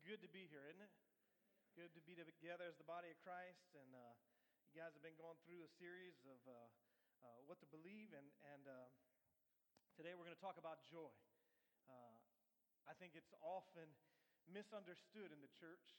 good to be here, isn't it? Good to be together as the body of Christ. And you guys have been going through a series of what to believe. And today we're going to talk about joy. I think it's often misunderstood in the church.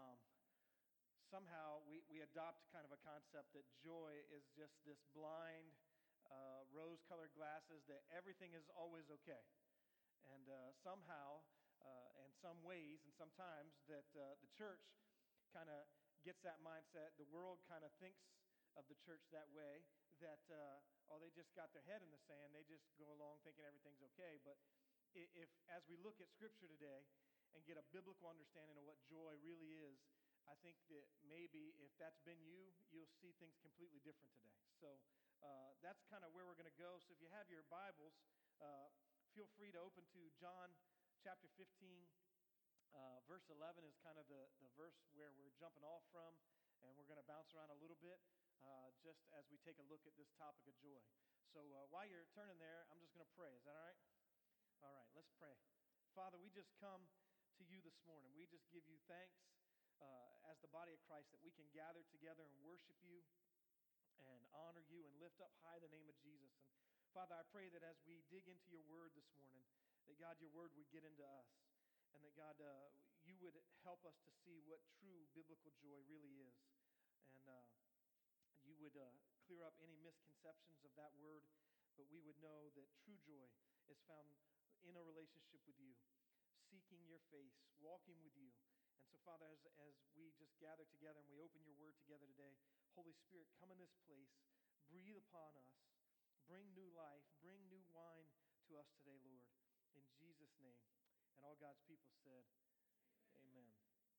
Somehow we adopt kind of a concept that joy is just this blind, rose-colored glasses that everything is always okay. And somehow, in some ways, and sometimes, that the church kind of gets that mindset. The world kind of thinks of the church that way, that, they just got their head in the sand. They just go along thinking everything's okay. But if, as we look at Scripture today and get a biblical understanding of what joy really is, I think that maybe if that's been you, you'll see things completely different today. So that's kind of where we're going to go. So if you have your Bibles, feel free to open to John chapter 15. Verse 11 is kind of the verse where we're jumping off from, and we're going to bounce around a little bit just as we take a look at this topic of joy. So while you're turning there, I'm just going to pray. Is that all right? All right, let's pray. Father, we just come to you this morning. We just give you thanks as the body of Christ that we can gather together and worship you and honor you and lift up high the name of Jesus. And Father, I pray that as we dig into your word this morning, that God, your word would get into us, and that God, you would help us to see what true biblical joy really is, and you would clear up any misconceptions of that word, but we would know that true joy is found in a relationship with you, seeking your face, walking with you. And so, Father, as we just gather together and we open your word together today, Holy Spirit, come in this place, breathe upon us, bring new life, bring new wine to us today, Lord, in Jesus' name. And all God's people said, Amen.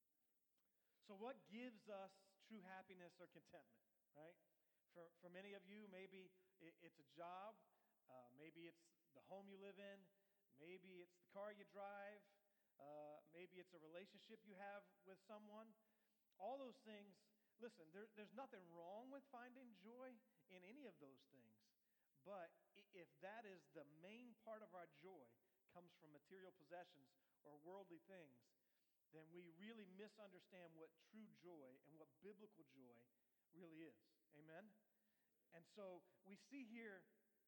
So what gives us true happiness or contentment, right? For many of you, maybe it's a job, maybe it's the home you live in, maybe it's the car you drive, maybe it's a relationship you have with someone. All those things, listen, there's nothing wrong with finding joy in any of those things. But if that is the main part of our joy, comes from material possessions or worldly things, then we really misunderstand what true joy and what biblical joy really is. Amen? And so we see here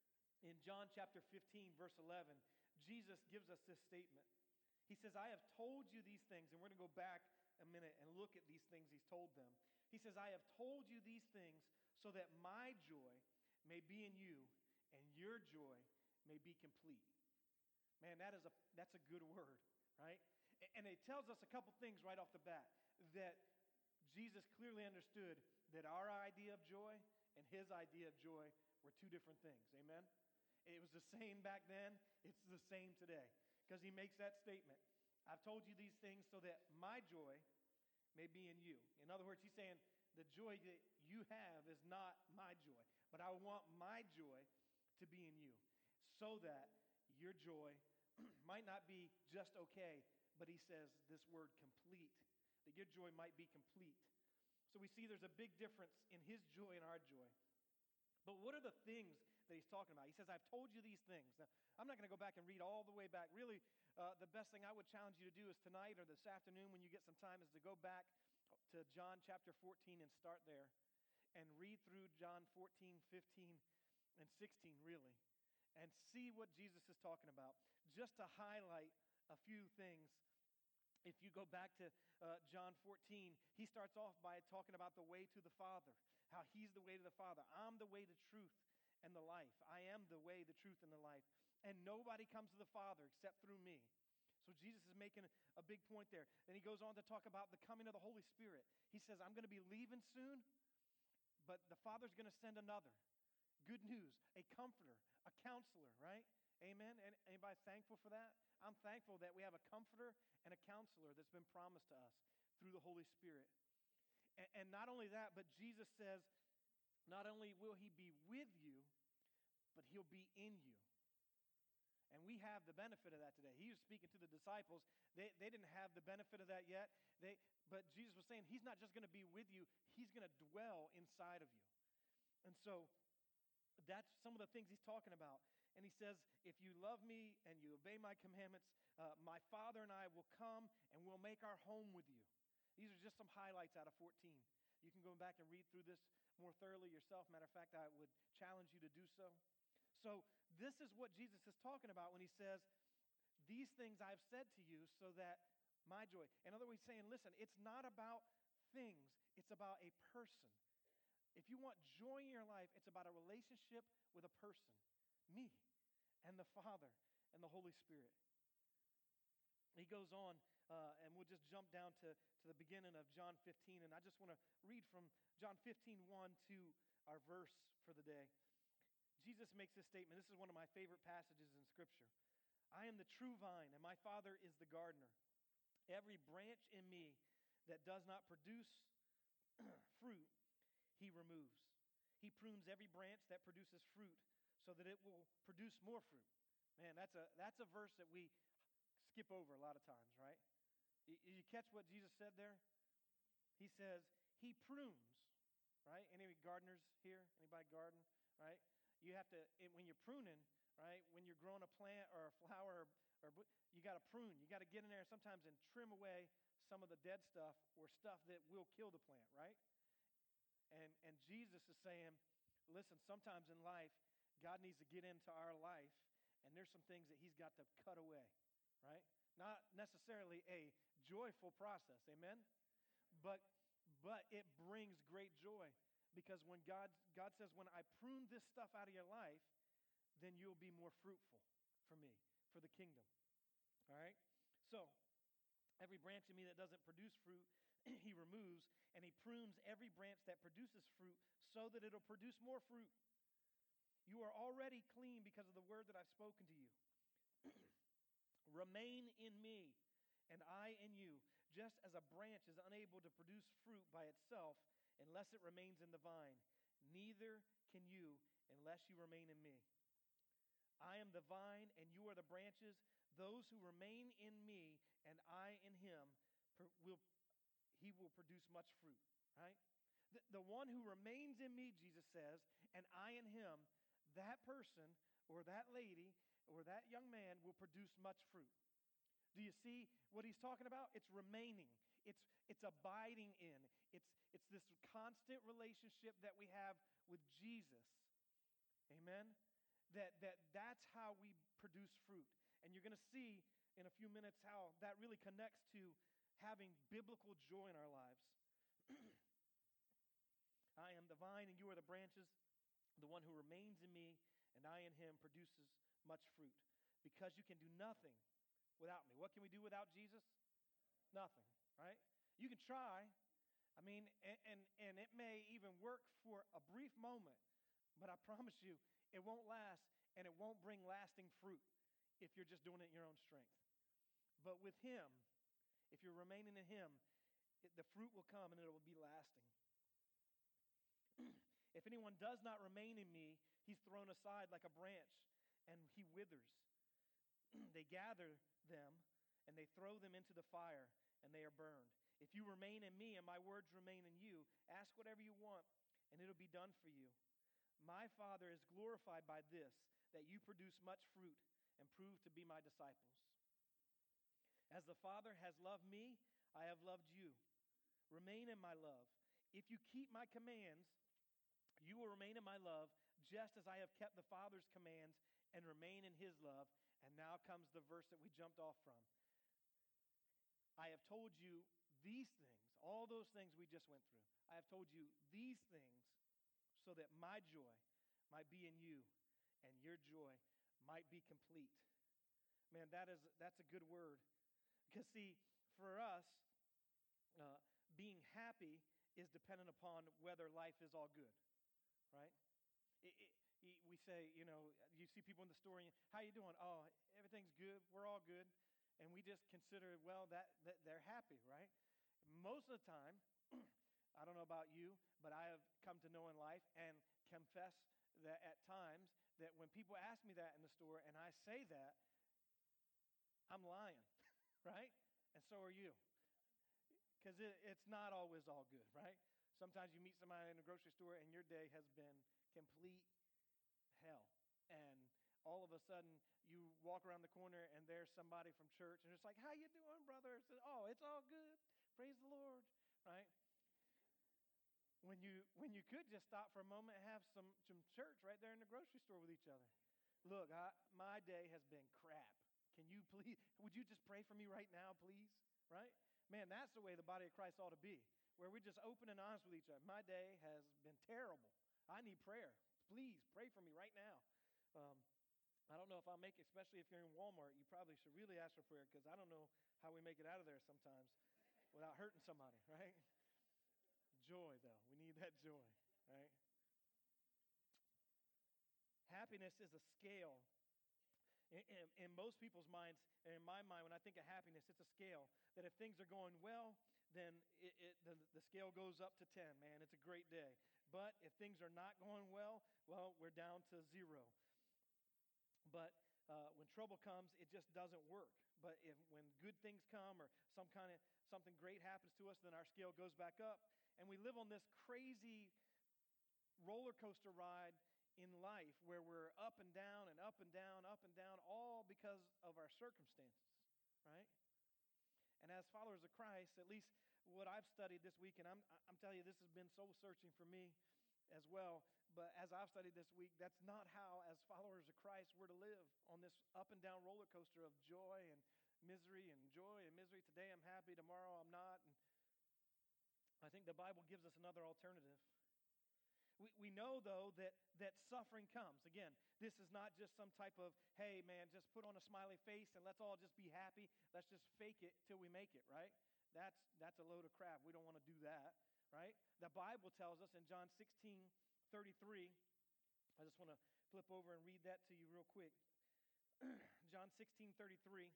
in John chapter 15, verse 11, Jesus gives us this statement. He says, I have told you these things, and we're going to go back a minute and look at these things he's told them. He says, I have told you these things so that my joy may be in you and your joy may be complete. Man, that's a good word, right? And it tells us a couple things right off the bat, that Jesus clearly understood that our idea of joy and his idea of joy were two different things. Amen? It was the same back then. It's the same today. Because he makes that statement. I've told you these things so that my joy may be in you. In other words, he's saying the joy that you have is not my joy. But I want my joy to be in you so that your joy might not be just okay, but he says this word complete, that your joy might be complete. So we see there's a big difference in his joy and our joy. But what are the things that he's talking about? He says, I've told you these things. Now, I'm not going to go back and read all the way back. Really, the best thing I would challenge you to do is tonight or this afternoon when you get some time is to go back to John chapter 14 and start there and read through John 14, 15, and 16, really, and see what Jesus is talking about. Just to highlight a few things, if you go back to John 14, he starts off by talking about the way to the Father, how he's the way to the Father. I'm the way, the truth, and the life. I am the way, the truth, and the life. And nobody comes to the Father except through me. So Jesus is making a big point there. Then he goes on to talk about the coming of the Holy Spirit. He says, I'm going to be leaving soon, but the Father's going to send another. Good news, a comforter, a counselor, right? Amen? And anybody thankful for that? I'm thankful that we have a comforter and a counselor that's been promised to us through the Holy Spirit. And not only that, but Jesus says, not only will he be with you, but he'll be in you. And we have the benefit of that today. He was speaking to the disciples. They didn't have the benefit of that yet. But Jesus was saying he's not just going to be with you, he's going to dwell inside of you. And so that's some of the things he's talking about. And he says, if you love me and you obey my commandments, my Father and I will come and we'll make our home with you. These are just some highlights out of 14. You can go back and read through this more thoroughly yourself. Matter of fact, I would challenge you to do so. So this is what Jesus is talking about when he says, these things I've said to you so that my joy. In other words, he's saying, listen, it's not about things. It's about a person. If you want joy in your life, it's about a relationship with a person. Me and the Father and the Holy Spirit. He goes on, and we'll just jump down to the beginning of John 15. And I just want to read from John 15:1 to our verse for the day. Jesus makes this statement. This is one of my favorite passages in Scripture. I am the true vine, and my Father is the gardener. Every branch in me that does not produce fruit, he removes. He prunes every branch that produces fruit so that it will produce more fruit. Man, that's a verse that we skip over a lot of times, right? You catch what Jesus said there? He says, he prunes, right? Any gardeners here? Anybody garden, right? You have to, when you're pruning, right? When you're growing a plant or a flower, you got to prune. You got to get in there sometimes and trim away some of the dead stuff or stuff that will kill the plant, right? And Jesus is saying, listen, sometimes in life, God needs to get into our life, and there's some things that he's got to cut away, right? Not necessarily a joyful process, amen? But it brings great joy, because when God says, when I prune this stuff out of your life, then you'll be more fruitful for me, for the kingdom, all right? So, every branch in me that doesn't produce fruit, he removes, and he prunes every branch that produces fruit so that it'll produce more fruit. You are already clean because of the word that I've spoken to you. Remain in me, and I in you, just as a branch is unable to produce fruit by itself unless it remains in the vine. Neither can you unless you remain in me. I am the vine, and you are the branches. Those who remain in me, and I in him, he will produce much fruit, right? The one who remains in me, Jesus says, and I in him, that person or that lady or that young man will produce much fruit. Do you see what he's talking about? It's remaining. It's abiding in. It's this constant relationship that we have with Jesus. Amen? That's how we produce fruit. And you're going to see in a few minutes how that really connects to having biblical joy in our lives. I am the vine and you are the branches. The one who remains in me and I in him produces much fruit. Because you can do nothing without me. What can we do without Jesus? Nothing, right? You can try. I mean, and it may even work for a brief moment, but I promise you, it won't last, and it won't bring lasting fruit if you're just doing it in your own strength. But with him, if you're remaining in him, the fruit will come and it will be lasting. If anyone does not remain in me, he's thrown aside like a branch, and he withers. They gather them, and they throw them into the fire, and they are burned. If you remain in me and my words remain in you, ask whatever you want, and it'll be done for you. My Father is glorified by this, that you produce much fruit and prove to be my disciples. As the Father has loved me, I have loved you. Remain in my love. If you keep my commands, you will remain in my love, just as I have kept the Father's commands and remain in his love. And now comes the verse that we jumped off from. I have told you these things, all those things we just went through. I have told you these things so that my joy might be in you and your joy might be complete. Man, that's a good word. Because see, for us, being happy is dependent upon whether life is all good, right? We say, you see people in the store, and how you doing? Oh, everything's good. We're all good. And we just consider, well, that they're happy, right? Most of the time, I don't know about you, but I have come to know in life and confess that at times that when people ask me that in the store and I say that, I'm lying, right? And so are you. Because it's not always all good, right? Sometimes you meet somebody in a grocery store and your day has been complete hell. And all of a sudden you walk around the corner and there's somebody from church and it's like, how you doing, brother? Said, oh, it's all good. Praise the Lord, right? When you could just stop for a moment and have some church right there in the grocery store with each other. Look, my day has been crap. Would you just pray for me right now, please? Right? Man, that's the way the body of Christ ought to be, where we're just open and honest with each other. My day has been terrible. I need prayer. Please pray for me right now. I don't know if I'll make it, especially if you're in Walmart. You probably should really ask for prayer because I don't know how we make it out of there sometimes without hurting somebody, right? Joy, though. We need that joy, right? Happiness is a scale. In most people's minds, and in my mind, when I think of happiness, it's a scale that if things are going well, then the scale goes up to 10. Man, it's a great day. But if things are not going well, we're down to 0. But when trouble comes, it just doesn't work. But when good things come or something great happens to us, then our scale goes back up. And we live on this crazy roller coaster ride in life where we're up and down and up and down, up and down, all because of our circumstances, right? And as followers of Christ, at least what I've studied this week, and I'm telling you, this has been soul searching for me as well, but as I've studied this week, that's not how, as followers of Christ, we're to live on this up and down roller coaster of joy and misery and joy and misery. Today I'm happy, tomorrow I'm not. And I think the Bible gives us another alternative. We know, though, that suffering comes. Again, this is not just some type of, hey, man, just put on a smiley face and let's all just be happy. Let's just fake it till we make it, right? That's a load of crap. We don't want to do that, right? The Bible tells us in John 16:33, I just want to flip over and read that to you real quick. John 16:33,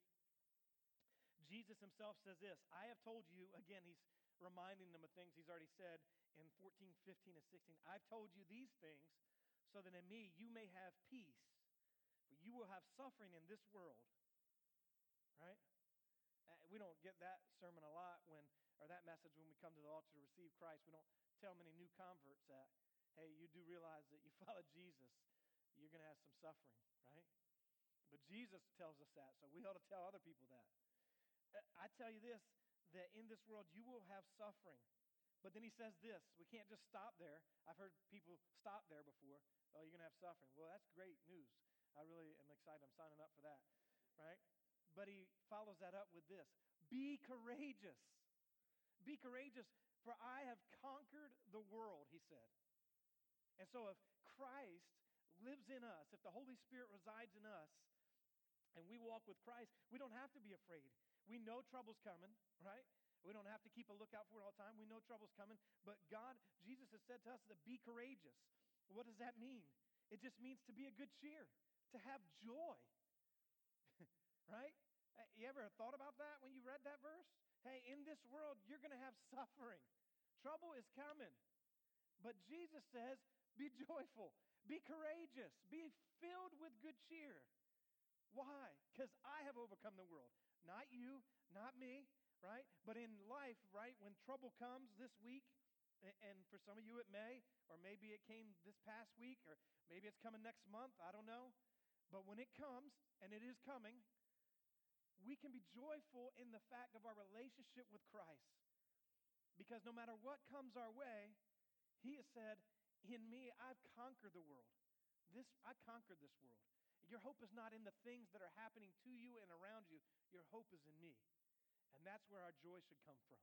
Jesus himself says this, I have told you, again, he's reminding them of things he's already said in 14, 15, and 16. I've told you these things so that in me you may have peace, but you will have suffering in this world, right? We don't get that sermon a lot or that message when we come to the altar to receive Christ. We don't tell many new converts that, hey, you do realize that you follow Jesus, you're going to have some suffering, right? But Jesus tells us that, so we ought to tell other people that. I tell you this, that in this world you will have suffering. But then he says this, we can't just stop there. I've heard people stop there before. Oh, you're going to have suffering. Well, that's great news. I really am excited. I'm signing up for that, right? But he follows that up with this. Be courageous. Be courageous, for I have conquered the world, he said. And so if Christ lives in us, if the Holy Spirit resides in us, and we walk with Christ, we don't have to be afraid. We know trouble's coming, right? We don't have to keep a lookout for it all the time. We know trouble's coming. But Jesus has said to us to be courageous. What does that mean? It just means to be a good cheer, to have joy, right? You ever thought about that when you read that verse? Hey, in this world, you're going to have suffering. Trouble is coming. But Jesus says, be joyful, be courageous, be filled with good cheer. Why? Because I have overcome the world. Not you, not me, right? But in life, right, when trouble comes this week, and for some of you it may, or maybe it came this past week, or maybe it's coming next month, I don't know. But when it comes, and it is coming, we can be joyful in the fact of our relationship with Christ. Because no matter what comes our way, he has said, in me, I've conquered the world. I conquered this world. Your hope is not in the things that are happening to you and around you. Your hope is in me. And that's where our joy should come from.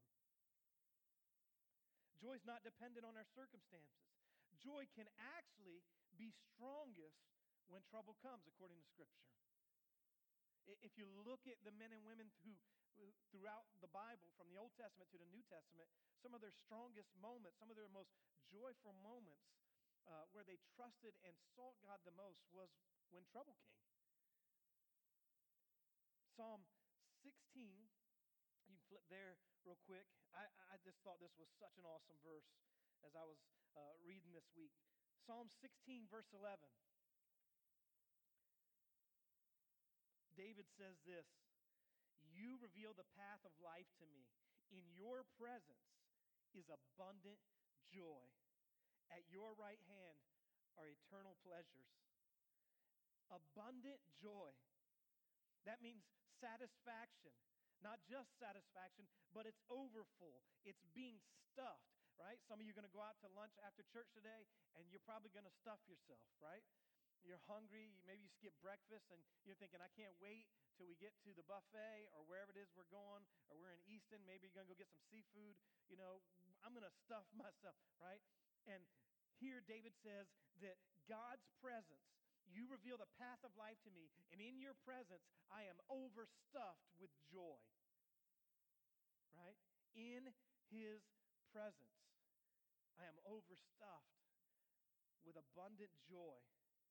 Joy is not dependent on our circumstances. Joy can actually be strongest when trouble comes, according to Scripture. If you look at the men and women throughout the Bible, from the Old Testament to the New Testament, some of their strongest moments, some of their most joyful moments where they trusted and sought God the most was when trouble came. Psalm 16, you can flip there real quick. I just thought this was such an awesome verse as I was reading this week. Psalm 16, verse 11. David says this, you reveal the path of life to me. In your presence is abundant joy. At your right hand are eternal pleasures. Abundant joy. That means satisfaction. Not just satisfaction, but it's overfull. It's being stuffed, right? Some of you are going to go out to lunch after church today, and you're probably going to stuff yourself, right? You're hungry. Maybe you skip breakfast, and you're thinking, I can't wait till we get to the buffet or wherever it is we're going, or we're in Easton. Maybe you're going to go get some seafood. I'm going to stuff myself, right? And here David says that God's presence, you reveal the path of life to me, and in your presence I am overstuffed with joy. Right? In his presence I am overstuffed with abundant joy.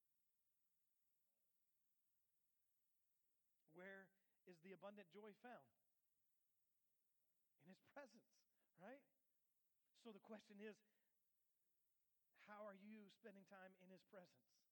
Where is the abundant joy found? In his presence, right? So the question is, how are you spending time in his presence?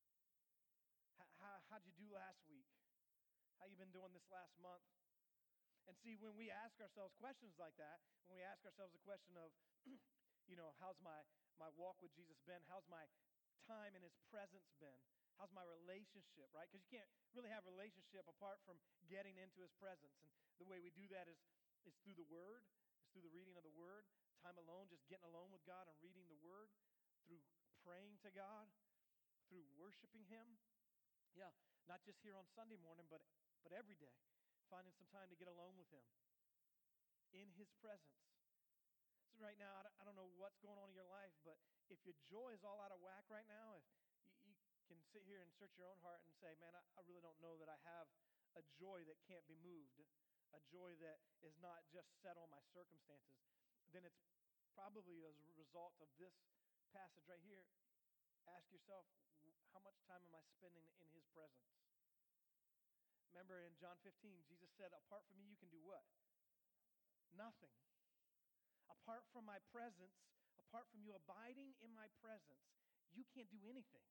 How'd you do last week? How you been doing this last month? And see, when we ask ourselves questions like that, when we ask ourselves the question of, how's my walk with Jesus been? How's my time in his presence been? How's my relationship, right? Because you can't really have a relationship apart from getting into his presence. And the way we do that is through the Word. It's through the reading of the Word. Time alone, just getting alone with God and reading the Word. Through praying to God. Through worshiping him. Yeah, not just here on Sunday morning, but every day. Finding some time to get alone with him. In his presence. So right now, I don't know what's going on in your life, but if your joy is all out of whack right now, if you can sit here and search your own heart and say, man, I really don't know that I have a joy that can't be moved, a joy that is not just set on my circumstances, then it's probably as a result of this passage right here. Ask yourself, how much time am I spending in his presence? Remember in John 15, Jesus said, apart from me, you can do what? Nothing. Apart from my presence, apart from you abiding in my presence, you can't do anything.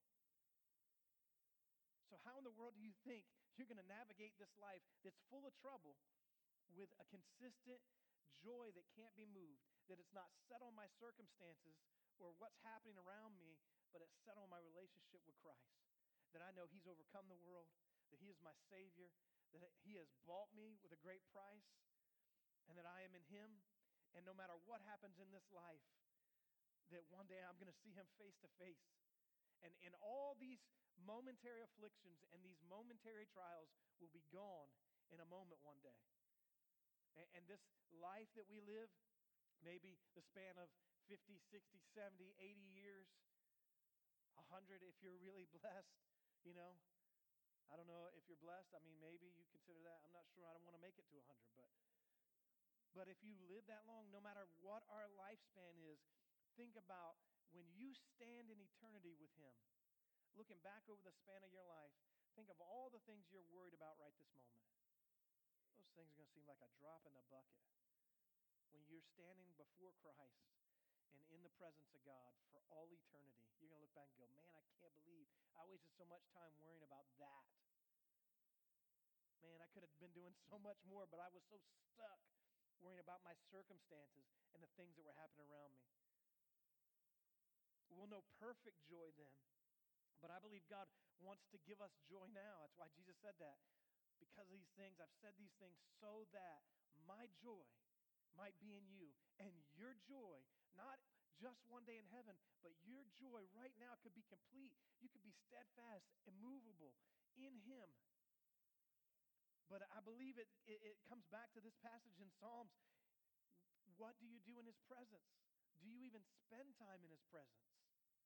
So how in the world do you think you're going to navigate this life that's full of trouble with a consistent joy that can't be moved, that it's not set on my circumstances or what's happening around me, but it's set on my relationship with Christ, that I know he's overcome the world, that he is my Savior, that he has bought me with a great price, and that I am in him, and no matter what happens in this life, that one day I'm going to see him face to face. And in all these momentary afflictions and these momentary trials will be gone in a moment one day. And this life that we live, maybe the span of 50, 60, 70, 80 years, 100 if you're really blessed, I don't know if you're blessed. I mean, maybe you consider that. I'm not sure. I don't want to make it to 100. But if you live that long, no matter what our lifespan is, think about when you stand in eternity with him, looking back over the span of your life, think of all the things you're worried about right this moment. Those things are going to seem like a drop in the bucket. When you're standing before Christ and in the presence of God for all eternity, you're going to look back and go, man, I can't believe I wasted so much time worrying about that. Man, I could have been doing so much more, but I was so stuck worrying about my circumstances and the things that were happening around me. We'll know perfect joy then. But I believe God wants to give us joy now. That's why Jesus said that. Because of these things, I've said these things so that my joy might be in you. And your joy, not just one day in heaven, but your joy right now could be complete. You could be steadfast, immovable in him. But I believe it comes back to this passage in Psalms. What do you do in his presence? Do you even spend time in his presence?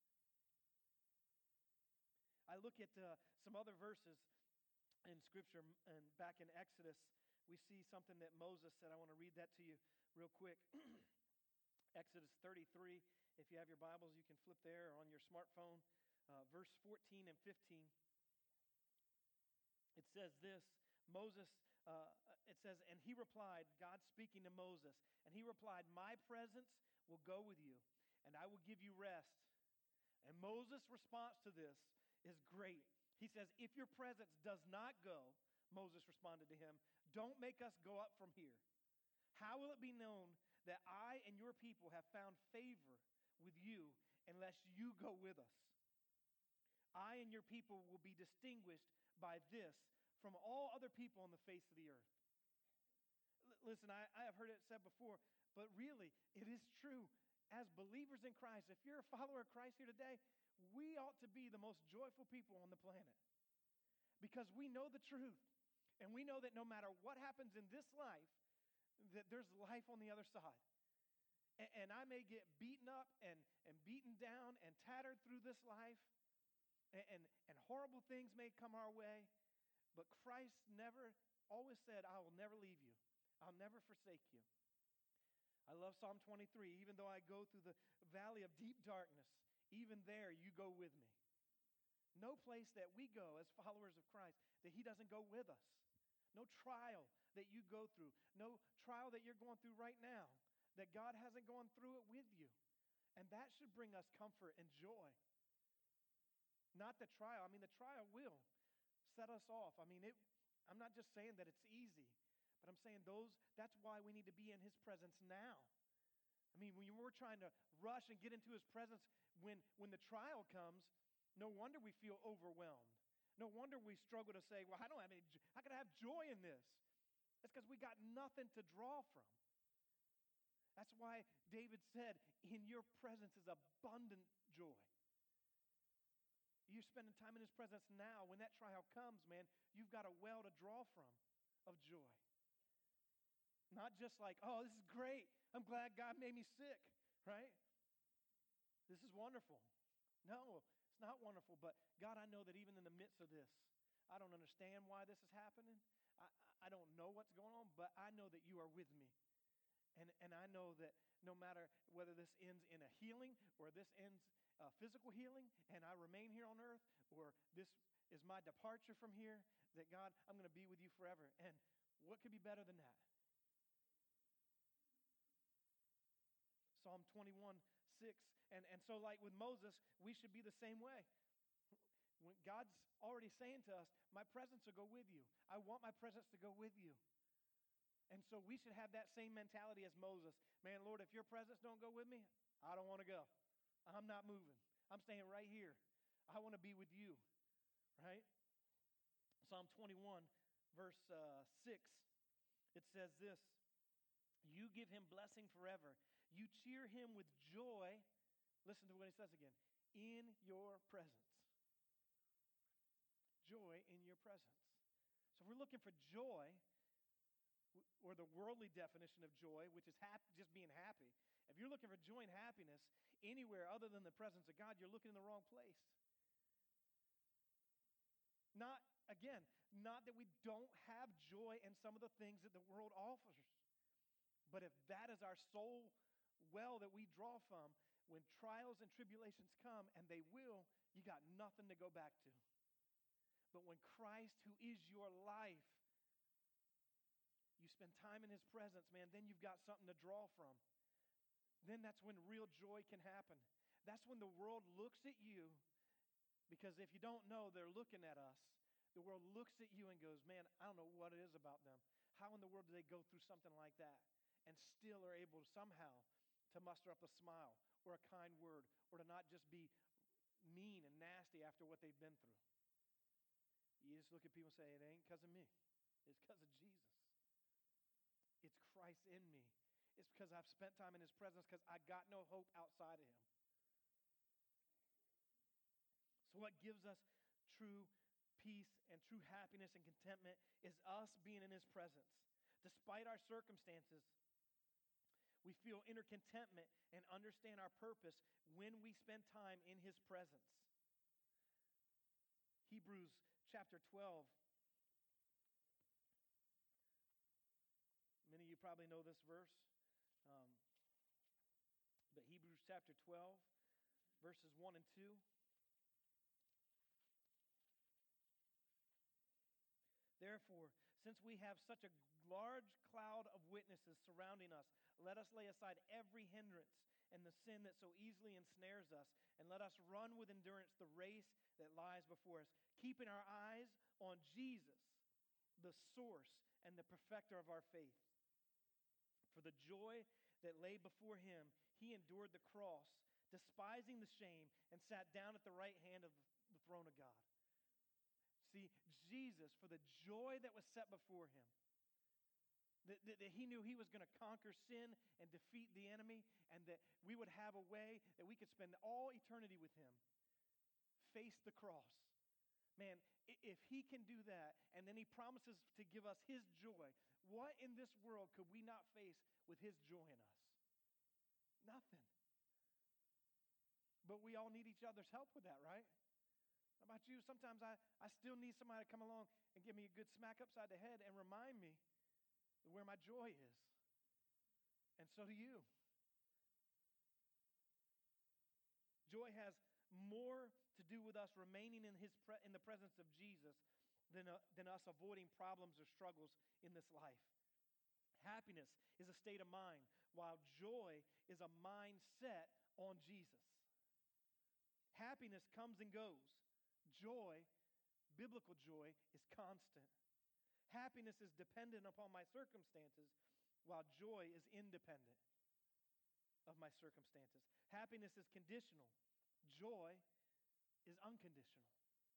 I look at some other verses in Scripture, and back in Exodus, we see something that Moses said. I want to read that to you real quick. Exodus 33, if you have your Bibles, you can flip there or on your smartphone. Verse 14 and 15. It says this, it says, and he replied, God speaking to Moses, and he replied, my presence will go with you, and I will give you rest. And Moses' response to this is great. He says, if your presence does not go, Moses responded to him, don't make us go up from here. How will it be known that I and your people have found favor with you unless you go with us? I and your people will be distinguished by this from all other people on the face of the earth. Listen, I have heard it said before, but really, it is true. As believers in Christ, if you're a follower of Christ here today, we ought to be the most joyful people on the planet because we know the truth. And we know that no matter what happens in this life, that there's life on the other side. And I may get beaten up and beaten down and tattered through this life, and horrible things may come our way, but Christ never always said, I will never leave you. I'll never forsake you. I love Psalm 23. Even though I go through the valley of deep darkness, even there you go with me. No place that we go as followers of Christ that He doesn't go with us. No trial that you go through. No trial that you're going through right now that God hasn't gone through it with you. And that should bring us comfort and joy. Not the trial. I mean, the trial will set us off. I mean, I'm not just saying that it's easy, but I'm saying that's why we need to be in His presence now. I mean, when we're trying to rush and get into His presence when the trial comes, no wonder we feel overwhelmed. No wonder we struggle to say, well, how can I have joy in this? It's because we got nothing to draw from. That's why David said, in your presence is abundant joy. You're spending time in His presence now. When that trial comes, man, you've got a well to draw from of joy. Not just like, oh, this is great. I'm glad God made me sick, right? This is wonderful. No, it's not wonderful. But God, I know that even in the midst of this, I don't understand why this is happening. I don't know what's going on, but I know that you are with me. And I know that no matter whether this ends in a healing or this ends physical healing and I remain here on earth, or this is my departure from here, that God, I'm going to be with you forever. And what could be better than that? Psalm 21:6. And so like with Moses, we should be the same way. When God's already saying to us, my presence will go with you. I want my presence to go with you. And so we should have that same mentality as Moses. Man, Lord, if your presence don't go with me, I don't want to go. I'm not moving. I'm staying right here. I want to be with you, right? Psalm 21, verse 6, it says this, you give him blessing forever. You cheer him with joy. Listen to what he says again. In your presence. Joy in your presence. So if we're looking for joy, or the worldly definition of joy, which is just being happy. If you're looking for joy and happiness anywhere other than the presence of God, you're looking in the wrong place. Not that we don't have joy in some of the things that the world offers. But if that is our sole well that we draw from, when trials and tribulations come, and they will, you got nothing to go back to. But when Christ, who is your life, you spend time in His presence, man, then you've got something to draw from. Then that's when real joy can happen. That's when the world looks at you, because if you don't know, they're looking at us. The world looks at you and goes, man, I don't know what it is about them. How in the world do they go through something like that and still are able to somehow to muster up a smile or a kind word or to not just be mean and nasty after what they've been through? You just look at people and say, it ain't because of me. It's because of Jesus. It's Christ in me. It's because I've spent time in His presence, because I got no hope outside of Him. So what gives us true peace and true happiness and contentment is us being in His presence. Despite our circumstances, we feel inner contentment and understand our purpose when we spend time in His presence. Hebrews chapter 12. Many of you probably know this verse. But Hebrews chapter 12, verses 1 and 2. Therefore, since we have such a large cloud of witnesses surrounding us, let us lay aside every hindrance and the sin that so easily ensnares us, and let us run with endurance the race that lies before us, keeping our eyes on Jesus, the source and the perfecter of our faith. For the joy that lay before Him, He endured the cross, despising the shame, and sat down at the right hand of the throne of God. See, Jesus, for the joy that was set before him, that he knew he was going to conquer sin and defeat the enemy, and that we would have a way that we could spend all eternity with him, face the cross. Man, if he can do that, and then he promises to give us his joy, what in this world could we not face with his joy in us? Nothing. But we all need each other's help with that, right? How about you? Sometimes I still need somebody to come along and give me a good smack upside the head and remind me where my joy is. And so do you. Joy has more to do with us remaining in the presence of Jesus than us avoiding problems or struggles in this life. Happiness is a state of mind, while joy is a mindset on Jesus. Happiness comes and goes. Joy, biblical joy, is constant. Happiness is dependent upon my circumstances, while joy is independent of my circumstances. Happiness is conditional. Joy is unconditional.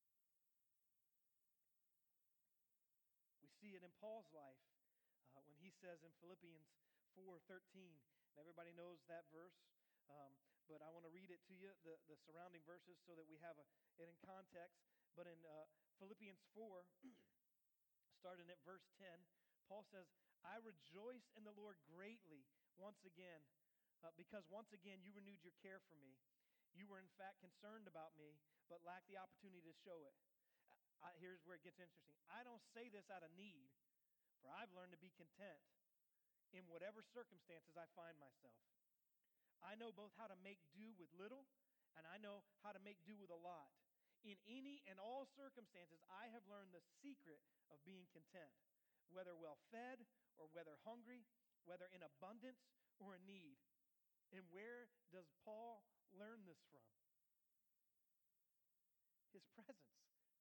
We see it in Paul's life when he says in Philippians 4:13, and everybody knows that verse, but I want to read it to you, the surrounding verses, so that we have it in context. But in Philippians 4, starting at verse 10, Paul says, I rejoice in the Lord greatly once again, because once again you renewed your care for me. You were in fact concerned about me, but lacked the opportunity to show it. Here's where it gets interesting. I don't say this out of need, for I've learned to be content in whatever circumstances I find myself. I know both how to make do with little, and I know how to make do with a lot. In any and all circumstances, I have learned the secret of being content, whether well-fed or whether hungry, whether in abundance or in need. And where does Paul learn this from? His presence.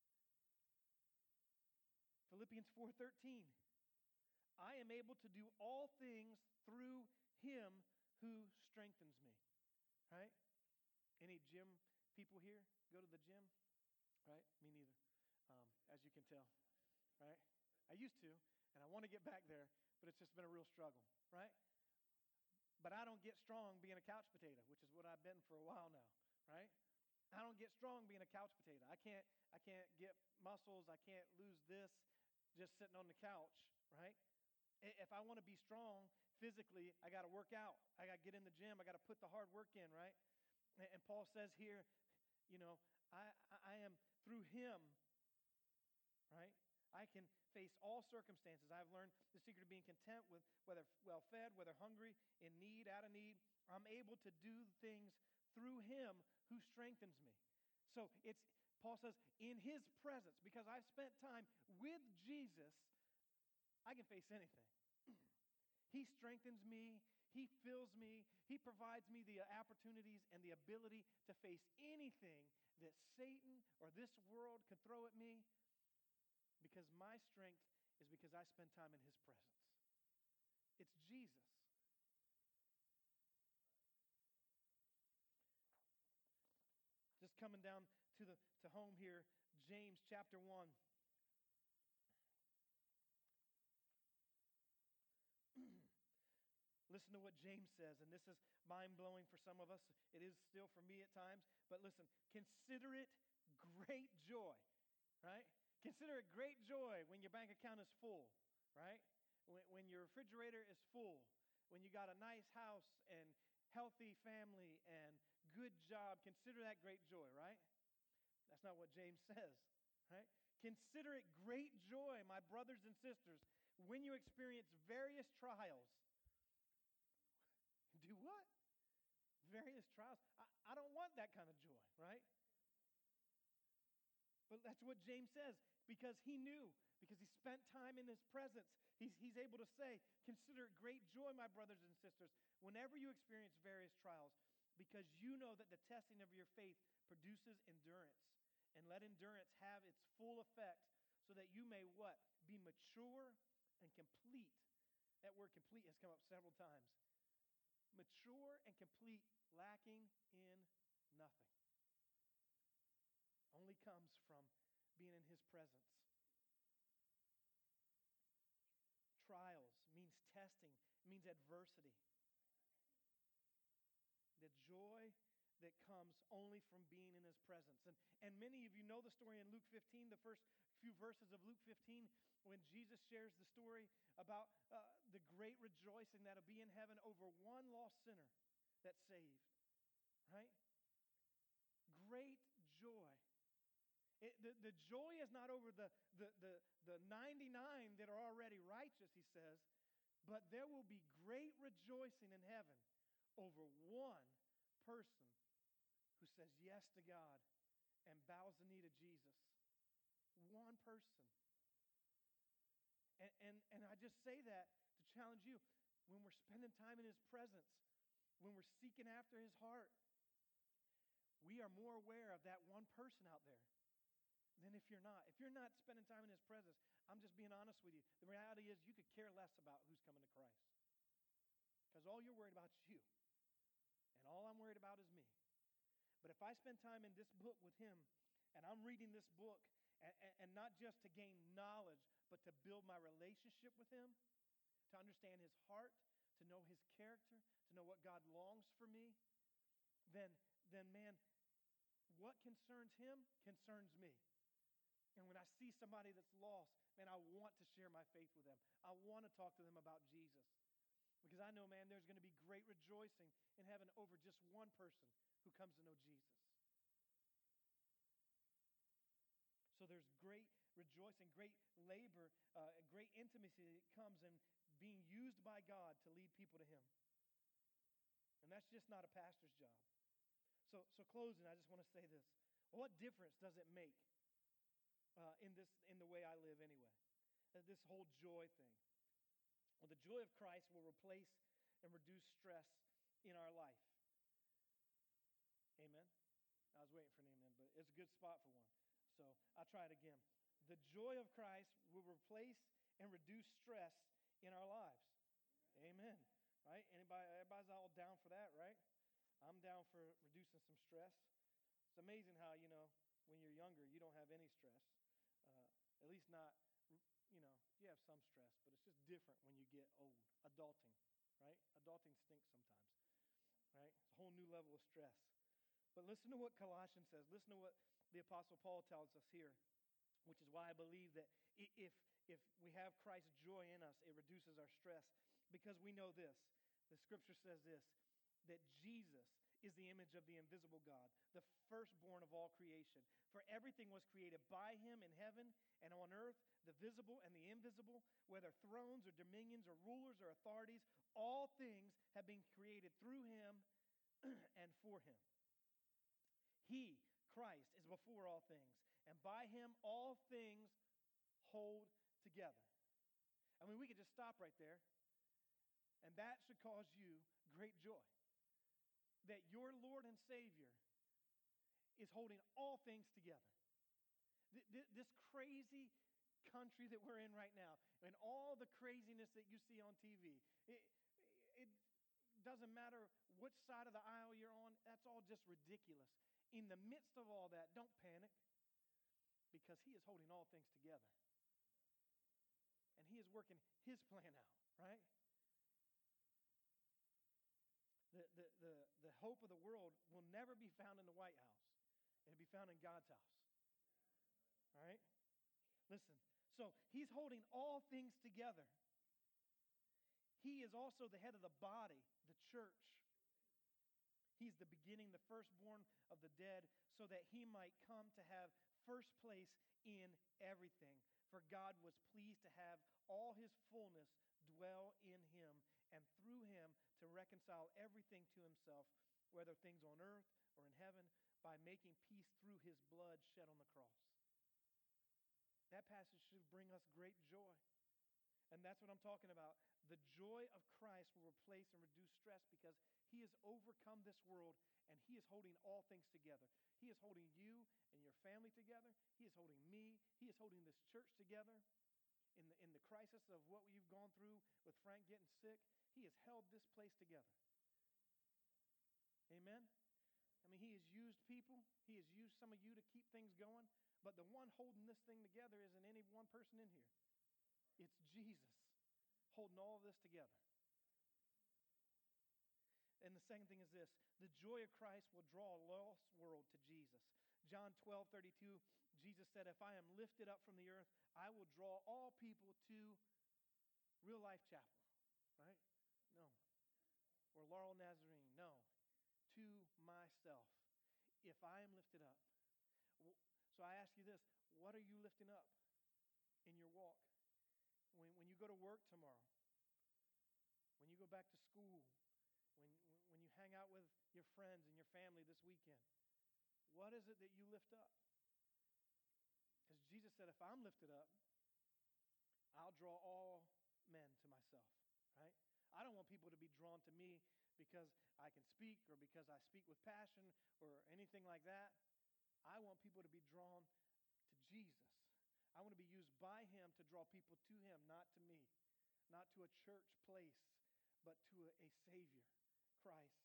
Philippians 4:13. I am able to do all things through him who strengthens me. Right? Any gym people here go to the gym? Right? Me neither, as you can tell. Right? I used to, and I want to get back there, but it's just been a real struggle. Right? But I don't get strong being a couch potato, which is what I've been for a while now. Right? I don't get strong being a couch potato. I can't get muscles. I can't lose this just sitting on the couch. Right? If I want to be strong physically, I got to work out. I got to get in the gym. I got to put the hard work in, right? And Paul says here, I am through him, right? I can face all circumstances. I've learned the secret of being content with whether well-fed, whether hungry, in need, out of need. I'm able to do things through him who strengthens me. So Paul says, in his presence, because I've spent time with Jesus, I can face anything. He strengthens me. He fills me. He provides me the opportunities and the ability to face anything that Satan or this world can throw at me, because my strength is because I spend time in his presence. It's Jesus. Just coming down to home here, James chapter 1. Listen to what James says, and this is mind-blowing for some of us. It is still for me at times, but listen, consider it great joy, right? Consider it great joy when your bank account is full, right? When your refrigerator is full, when you got a nice house and healthy family and good job, consider that great joy, right? That's not what James says, right? Consider it great joy, my brothers and sisters, when you experience various trials. Do what? Various trials. I don't want that kind of joy, right? But that's what James says, because he knew, because he spent time in his presence. He's able to say, consider it great joy, my brothers and sisters, whenever you experience various trials, because you know that the testing of your faith produces endurance. And let endurance have its full effect, so that you may what? Be mature and complete. That word complete has come up several times. Mature and complete, lacking in nothing. Only comes from being in His presence. Trials means testing, means adversity. The joy that comes only from being in His presence. And many of you know the story in Luke 15, the first few verses of Luke 15, when Jesus shares the story about the great rejoicing that'll be in heaven over one lost sinner that's saved. Right? Great joy. The joy is not over the 99 that are already righteous, he says, but there will be great rejoicing in heaven over one person who says yes to God and bows the knee to Jesus. One person. And I just say that to challenge you. When we're spending time in His presence, when we're seeking after His heart, we are more aware of that one person out there than if you're not. If you're not spending time in His presence, I'm just being honest with you. The reality is you could care less about who's coming to Christ. Because all you're worried about is you. And all I'm worried about is me. But if I spend time in this book with Him, and I'm reading this book, and not just to gain knowledge, but to build my relationship with Him, to understand His heart, to know His character, to know what God longs for me, then man, what concerns Him concerns me. And when I see somebody that's lost, man, I want to share my faith with them. I want to talk to them about Jesus. Because I know, man, there's going to be great rejoicing in heaven over just one person who comes to know Jesus. So there's great rejoicing, great labor, great intimacy that comes in being used by God to lead people to Him. And that's just not a pastor's job. So closing, I just want to say this. What difference does it make in the way I live anyway? This whole joy thing. Well, the joy of Christ will replace and reduce stress in our life. Amen? I was waiting for an amen, but it's a good spot for one. So I'll try it again. The joy of Christ will replace and reduce stress in our lives. Amen. Right? Everybody's all down for that, right? I'm down for reducing some stress. It's amazing how, when you're younger, you don't have any stress. At least not, you have some stress, but it's just different when you get old. Adulting, right? Adulting stinks sometimes, right? It's a whole new level of stress. But listen to what Colossians says. Listen to what the Apostle Paul tells us here, which is why I believe that if we have Christ's joy in us, it reduces our stress. Because we know this. The Scripture says this, that Jesus is the image of the invisible God, the firstborn of all creation. For everything was created by Him in heaven and on earth, the visible and the invisible, whether thrones or dominions or rulers or authorities, all things have been created through Him and for Him. He, Christ, is before all things, and by Him all things hold together. I mean, we could just stop right there, and that should cause you great joy. That your Lord and Savior is holding all things together. This crazy country that we're in right now, and all the craziness that you see on TV, it doesn't matter which side of the aisle you're on, that's all just ridiculous. In the midst of all that, don't panic, because He is holding all things together. And He is working His plan out, right? The hope of the world will never be found in the White House. It'll be found in God's house. All right? Listen. So He's holding all things together. He is also the head of the body, the church. He's the beginning, the firstborn of the dead, so that He might come to have first place in everything. For God was pleased to have all His fullness dwell in Him, and through Him to reconcile everything to Himself, whether things on earth or in heaven, by making peace through His blood shed on the cross. That passage should bring us great joy. And that's what I'm talking about. The joy of Christ will replace and reduce stress because He has overcome this world and He is holding all things together. He is holding you and your family together. He is holding me. He is holding this church together. In the crisis of what you've gone through with Frank getting sick, He has held this place together. Amen? I mean, He is used people. He has used some of you to keep things going. But the one holding this thing together isn't any one person in here. It's Jesus holding all of this together. And the second thing is this: the joy of Christ will draw a lost world to Jesus. John 12:32, Jesus said, "If I am lifted up from the earth, I will draw all people to Real Life Chapel." Right? No. Or Laurel Nazarene. No. To myself. If I am lifted up. So I ask you this: what are you lifting up in your walk? When you go to work tomorrow, when you go back to school, when you hang out with your friends and your family this weekend, what is it that you lift up? Because Jesus said, if I'm lifted up, I'll draw all men to myself, right? I don't want people to be drawn to me because I can speak or because I speak with passion or anything like that. I want people to be drawn to Jesus. I want to be used by Him to draw people to Him, not to me, not to a church place, but to a Savior, Christ.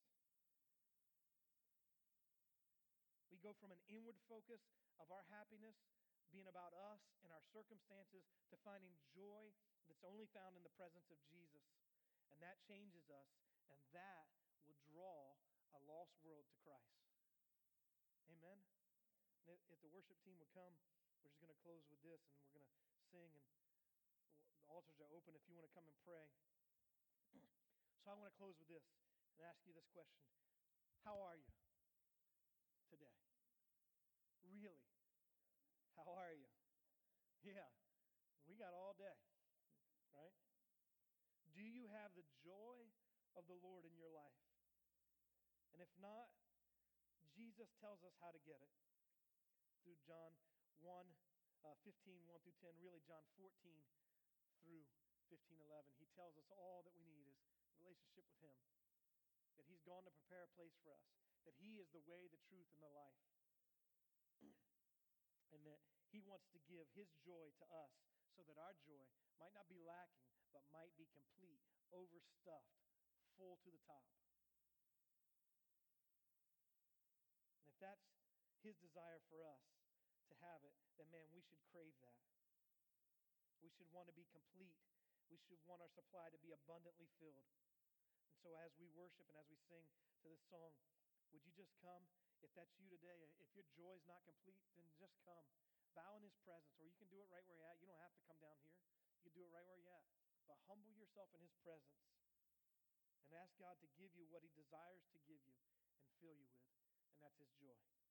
We go from an inward focus of our happiness being about us and our circumstances to finding joy that's only found in the presence of Jesus. And that changes us, and that will draw a lost world to Christ. Amen? And if the worship team would come, we're just going to close with this, and we're going to sing, and the altars are open if you want to come and pray. So I want to close with this and ask you this question. How are you today? Really? How are you? Yeah, we got all day, right? Do you have the joy of the Lord in your life? And if not, Jesus tells us how to get it through John 15, 1 through 10, really John 14 through 15, 11. He tells us all that we need is a relationship with Him, that He's gone to prepare a place for us, that He is the way, the truth, and the life, and that He wants to give His joy to us so that our joy might not be lacking, but might be complete, overstuffed, full to the top. And if that's His desire for us to have it, then man, we should crave that. We should want to be complete. We should want our supply to be abundantly filled. And so as we worship and as we sing to this song, would you just come? If that's you today, if your joy is not complete, then just come. Bow in His presence, or you can do it right where you're at. You don't have to come down here. You can do it right where you're at. But humble yourself in His presence and ask God to give you what He desires to give you and fill you with, and that's His joy.